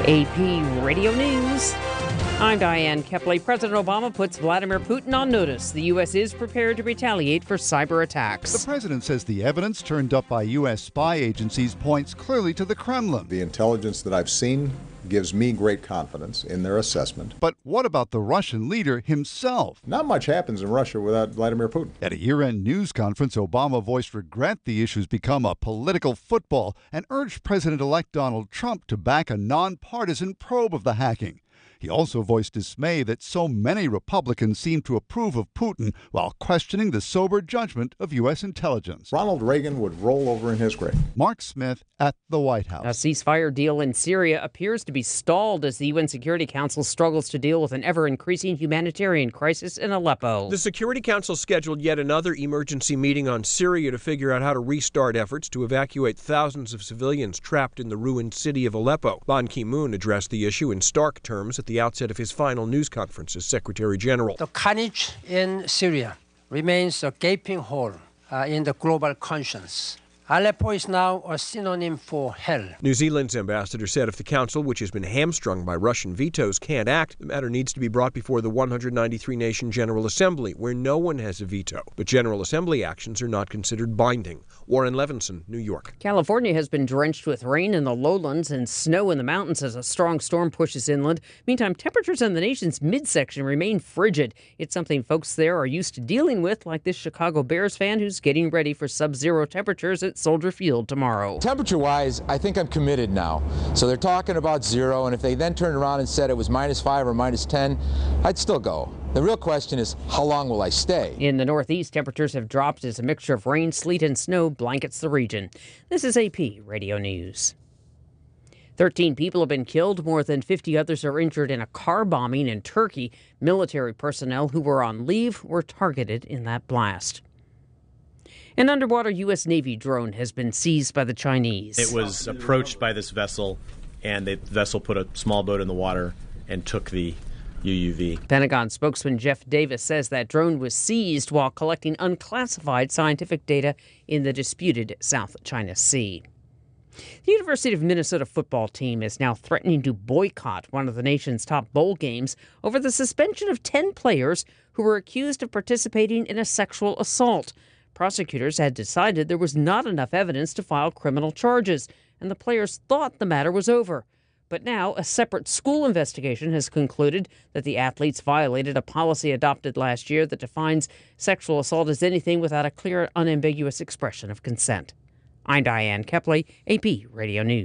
AP Radio News. I'm Diane Kepley. President Obama puts Vladimir Putin on notice. The U.S. is prepared to retaliate for cyber attacks. The president says the evidence turned up by U.S. spy agencies points clearly to the Kremlin. The intelligence that I've seen gives me great confidence in their assessment. But what about the Russian leader himself? Not much happens in Russia without Vladimir Putin. At a year-end news conference, Obama voiced regret the issue's become a political football and urged President-elect Donald Trump to back a nonpartisan probe of the hacking. He also voiced dismay that so many Republicans seem to approve of Putin while questioning the sober judgment of U.S. intelligence. Ronald Reagan would roll over in his grave. Mark Smith at the White House. A ceasefire deal in Syria appears to be stalled as the UN Security Council struggles to deal with an ever-increasing humanitarian crisis in Aleppo. The Security Council scheduled yet another emergency meeting on Syria to figure out how to restart efforts to evacuate thousands of civilians trapped in the ruined city of Aleppo. Ban Ki-moon addressed the issue in stark terms at the outset of his final news conference as Secretary General. The carnage in Syria remains a gaping hole in the global conscience. Aleppo is now a synonym for hell. New Zealand's ambassador said if the council, which has been hamstrung by Russian vetoes, can't act, the matter needs to be brought before the 193-nation General Assembly, where no one has a veto. But General Assembly actions are not considered binding. Warren Levinson, New York. California has been drenched with rain in the lowlands and snow in the mountains as a strong storm pushes inland. Meantime, temperatures in the nation's midsection remain frigid. It's something folks there are used to dealing with, like this Chicago Bears fan who's getting ready for sub-zero temperatures at Soldier Field tomorrow. Temperature-wise, I think I'm committed now. So they're talking about zero, and if they then turned around and said it was -5 or -10, I'd still go. The real question is, how long will I stay? In the Northeast, temperatures have dropped as a mixture of rain, sleet, and snow blankets the region. This is AP Radio News. 13 people have been killed. More than 50 others are injured in a car bombing in Turkey. Military personnel who were on leave were targeted in that blast. An underwater U.S. Navy drone has been seized by the Chinese. It was approached by this vessel, and the vessel put a small boat in the water and took the UUV. Pentagon spokesman Jeff Davis says that drone was seized while collecting unclassified scientific data in the disputed South China Sea. The University of Minnesota football team is now threatening to boycott one of the nation's top bowl games over the suspension of 10 players who were accused of participating in a sexual assault. Prosecutors had decided there was not enough evidence to file criminal charges, and the players thought the matter was over. But now a separate school investigation has concluded that the athletes violated a policy adopted last year that defines sexual assault as anything without a clear, unambiguous expression of consent. I'm Diane Kepley, AP Radio News.